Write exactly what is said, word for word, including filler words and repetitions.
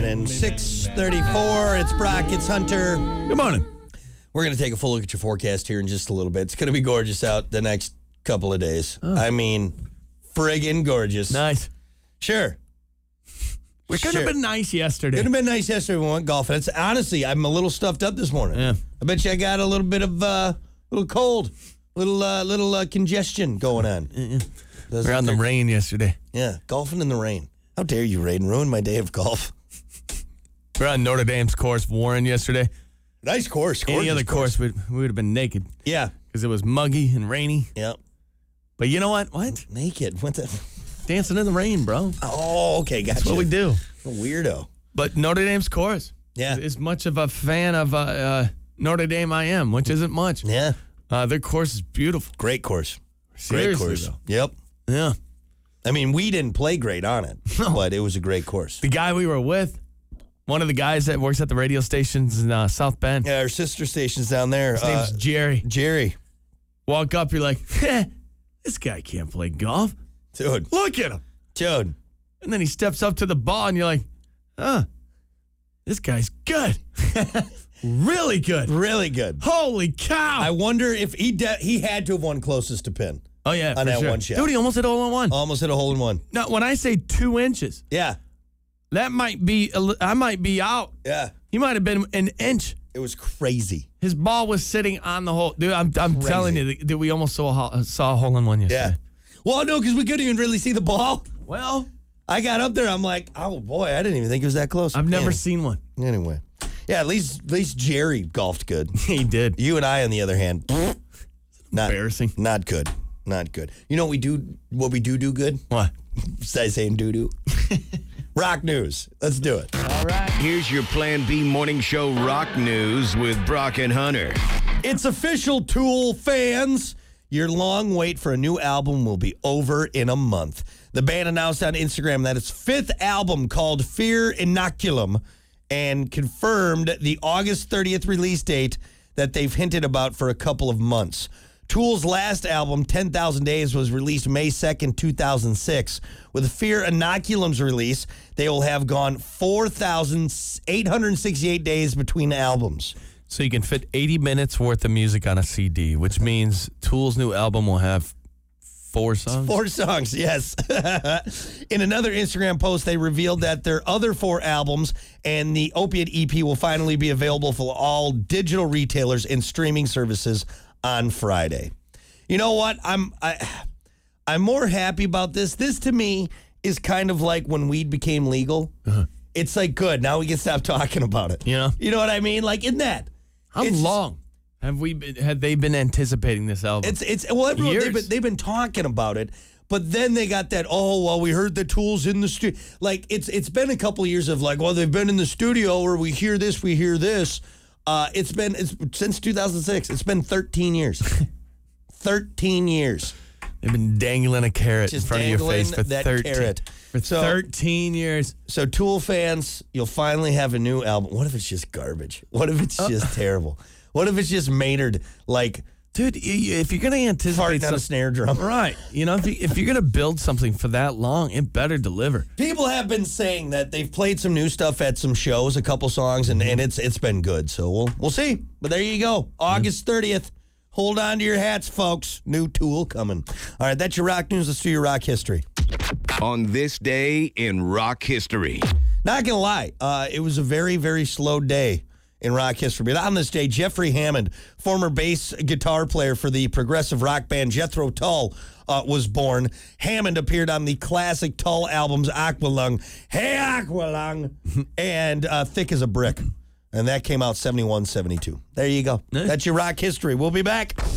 morning. six thirty-four. It's Brock. It's Hunter. Good morning. We're going to take a full look at your forecast here in just a little bit. It's going to be gorgeous out the next couple of days. Oh. I mean, friggin' gorgeous. Nice. Sure. It could sure. have been nice yesterday. Could have been nice yesterday when we went golfing. It's, honestly, I'm a little stuffed up this morning. Yeah. I bet you I got a little bit of, uh, little cold, little uh, little uh, congestion going on. Yeah. We're on the rain yesterday. Yeah, golfing in the rain. How dare you, Raiden, ruin my day of golf. We're on Notre Dame's course, Warren, yesterday. Nice course. Any other course, course, we would have been naked. Yeah. Because it was muggy and rainy. Yep. But you know what? What? Naked. What the? Dancing in the rain, bro. Oh, okay. Gotcha. That's what we do. A weirdo. But Notre Dame's course. Yeah. As much of a fan of uh, uh, Notre Dame I am, which isn't much. Yeah. Uh, their course is beautiful. Great course. Seriously, great course. Though. Yep. Yeah. I mean, we didn't play great on it, no. but it was a great course. The guy we were with, one of the guys that works at the radio stations in uh, South Bend. Yeah, our sister station's down there. His name's uh, Jerry. Jerry. Walk up, you're like, eh, this guy can't play golf. Dude. Look at him. Dude. And then he steps up to the ball, and you're like, huh, this guy's good. Really good. Really good. Holy cow. I wonder if he de- he had to have won closest to pin. Oh, yeah, on for that sure. one shot. Dude, he almost hit a hole in one. Almost hit a hole in one. Now, when I say two inches, yeah, that might be, a li- I might be out. Yeah. He might have been an inch. It was crazy. His ball was sitting on the hole. Dude, I'm, I'm telling you, that we almost saw a, hole, saw a hole in one yesterday. Yeah. Well, no, because we couldn't even really see the ball. Well, I got up there. I'm like, oh, boy, I didn't even think it was that close. I've never anyway. seen one. Anyway. Yeah, at least at least Jerry golfed good. He did. You and I, on the other hand, not embarrassing. Not good. Not good. You know what we do? What we do do good? What? Besides saying doo doo. Rock news. Let's do it. All right. Here's your Plan B morning show rock news with Brock and Hunter. It's official, Tool fans. Your long wait for a new album will be over in a month. The band announced on Instagram that its fifth album, called Fear Inoculum, and confirmed the August thirtieth release date that they've hinted about for a couple of months. Tool's last album, ten thousand Days, was released May second, two thousand six. With Fear Inoculum's release, they will have gone four thousand eight hundred sixty-eight days between albums. So you can fit eighty minutes worth of music on a C D, which means Tool's new album will have four songs? Four songs, yes. In another Instagram post, they revealed that their other four albums and the Opiate E P will finally be available for all digital retailers and streaming services on Friday. You know what? I'm I, I'm more happy about this. This, to me, is kind of like when weed became legal. Uh-huh. It's like, good, now we can stop talking about it. Yeah. You know what I mean? Like, in that. How it's, long have we been, have they been anticipating this album? It's it's well, everyone, they've been, they've been talking about it, but then they got that. Oh well, we heard the Tools in the studio. Like it's it's been a couple of years of like, well, they've been in the studio, or we hear this, we hear this. Uh, it's been it's since two thousand six. It's been thirteen years. thirteen years. They've been dangling a carrot Just in front of your face for that thirteen carrot. for so, thirteen years. So Tool fans, you'll finally have a new album. What if it's just garbage? What if it's Uh, just terrible? What if it's just Maynard, like, dude, if you're gonna anticipate farting on a snare drum, right? You know, if, you, if you're gonna build something for that long, it better deliver. People have been saying that they've played some new stuff at some shows, a couple songs, and, and it's it's been good. So we'll we'll see. But there you go, August thirtieth. Hold on to your hats, folks. New Tool coming. All right, that's your rock news. Let's do your rock history. On this day in rock history. Not gonna lie, uh, it was a very very slow day in rock history. But on this day, Jeffrey Hammond, former bass guitar player for the progressive rock band Jethro Tull, uh, was born. Hammond appeared on the classic Tull albums Aqualung, Hey Aqualung, and uh, Thick as a Brick. And that came out seventy-one, seventy-two. There you go. That's your rock history. We'll be back.